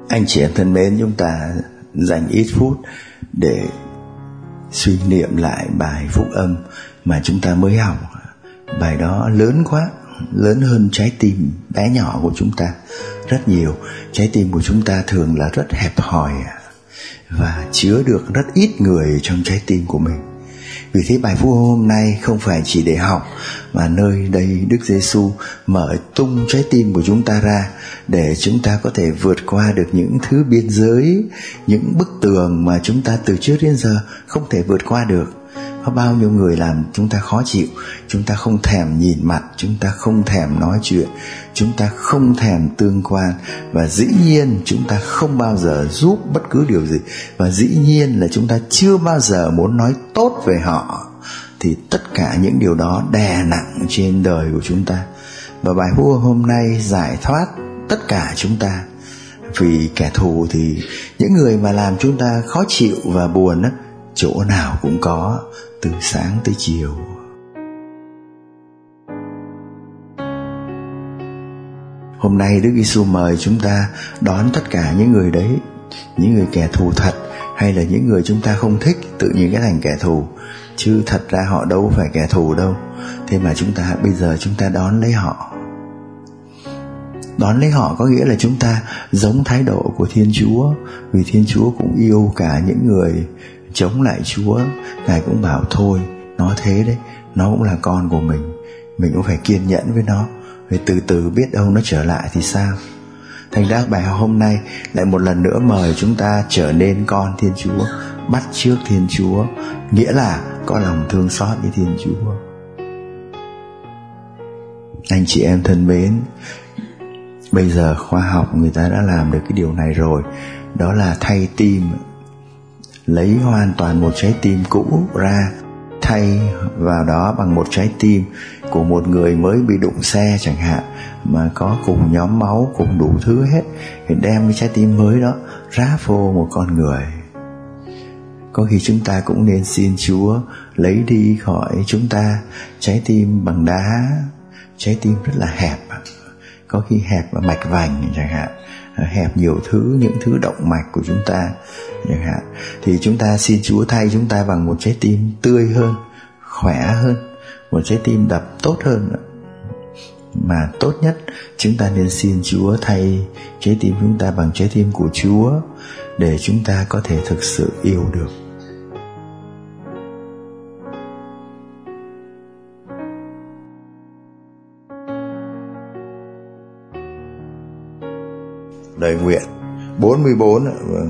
Anh chị em thân mến, chúng ta dành ít phút để suy niệm lại bài phúc âm mà chúng ta mới học. Bài đó lớn quá, lớn hơn trái tim bé nhỏ của chúng ta rất nhiều. Trái tim của chúng ta thường là rất hẹp hòi và chứa được rất ít người trong trái tim của mình. Vì thế bài phúc âm hôm nay không phải chỉ để học, mà nơi đây Đức Giêsu mở tung trái tim của chúng ta ra để chúng ta có thể vượt qua được những thứ biên giới, những bức tường mà chúng ta từ trước đến giờ không thể vượt qua được. Có bao nhiêu người làm chúng ta khó chịu, chúng ta không thèm nhìn mặt, chúng ta không thèm nói chuyện, chúng ta không thèm tương quan, và dĩ nhiên chúng ta không bao giờ giúp bất cứ điều gì, và dĩ nhiên là chúng ta chưa bao giờ muốn nói tốt về họ. Thì tất cả những điều đó đè nặng trên đời của chúng ta. Và bài phúc âm hôm nay giải thoát tất cả chúng ta. Vì kẻ thù thì những người mà làm chúng ta khó chịu và buồn á, chỗ nào cũng có, từ sáng tới chiều. Hôm nay Đức Giêsu mời chúng ta đón tất cả những người đấy, những người kẻ thù thật, hay là những người chúng ta không thích tự nhiên cái thành kẻ thù, chứ thật ra họ đâu phải kẻ thù đâu. Thế mà bây giờ chúng ta đón lấy họ. Đón lấy họ có nghĩa là chúng ta giống thái độ của Thiên Chúa. Vì Thiên Chúa cũng yêu cả những người chống lại Chúa. Ngài cũng bảo thôi, nó thế đấy, nó cũng là con của mình cũng phải kiên nhẫn với nó, rồi từ từ biết đâu nó trở lại thì sao. Thành ra bài học hôm nay lại một lần nữa mời chúng ta trở nên con Thiên Chúa, bắt chước Thiên Chúa, nghĩa là có lòng thương xót với Thiên Chúa. Anh chị em thân mến, bây giờ khoa học người ta đã làm được cái điều này rồi. Đó là thay tim, lấy hoàn toàn một trái tim cũ ra, thay vào đó bằng một trái tim của một người mới bị đụng xe chẳng hạn, mà có cùng nhóm máu, cùng đủ thứ hết, thì đem cái trái tim mới đó ráp vô một con người. Có khi chúng ta cũng nên xin Chúa lấy đi khỏi chúng ta trái tim bằng đá, trái tim rất là hẹp, có khi hẹp và mạch vành chẳng hạn, hẹp nhiều thứ, những thứ động mạch của chúng ta chẳng hạn. Thì chúng ta xin Chúa thay chúng ta bằng một trái tim tươi hơn, khỏe hơn, một trái tim đập tốt hơn. Mà tốt nhất chúng ta nên xin Chúa thay trái tim chúng ta bằng trái tim của Chúa, để chúng ta có thể thực sự yêu được. Lời nguyện 44.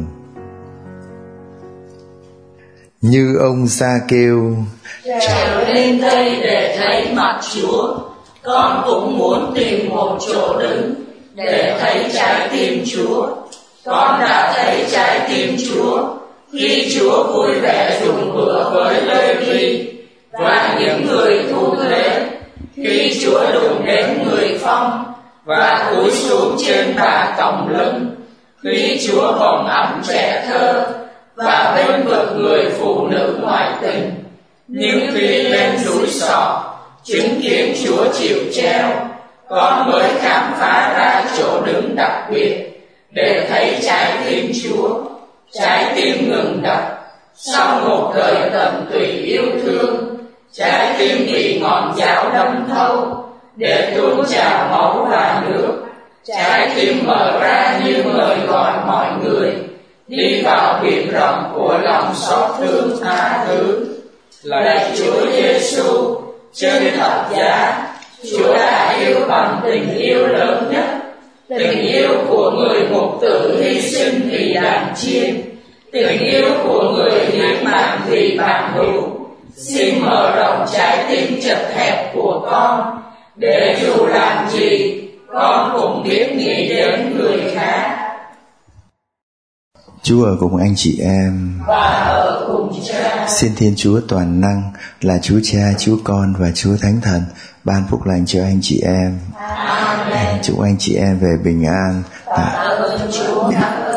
Như ông Sa-kêu trèo lên đây để thấy mặt Chúa, con cũng muốn tìm một chỗ đứng để thấy trái tim Chúa. Con đã thấy trái tim Chúa khi Chúa vui vẻ dùng bữa với Lê-vi và những người thu thuế, khi Chúa đụng đến người phong và cúi xuống trên bà còng lưng, khi Chúa vòng ẵm trẻ thơ và bên vực người phụ nữ ngoại tình. Nhưng khi lên núi Sọ chứng kiến Chúa chịu treo, con mới khám phá ra chỗ đứng đặc biệt để thấy trái tim Chúa. Trái tim ngừng đập sau một đời tận tụy yêu thương, trái tim bị ngọn giáo đâm thâu để tuôn trào máu và nước. Trái tim mở ra như mời gọi mọi người đi vào biển rộng của lòng xót thương tha thứ. Lạy Chúa Giêsu, chân thập giá, Chúa đã yêu bằng tình yêu lớn nhất, tình yêu của người mục tử hy sinh vì đàn chiên, tình yêu của người hiến mạng vì bạn hữu. Xin mở rộng trái tim chật hẹp của con, để dù làm gì con cũng biết nghĩ đến người khác. Chúa ở cùng anh chị em và ở cùng Cha. Xin Thiên Chúa toàn năng là Chúa Cha, Chúa Con và Chúa Thánh Thần ban phúc lành cho anh chị em. Amen. Chúc anh chị em về bình an. Tạ ơn Chúa.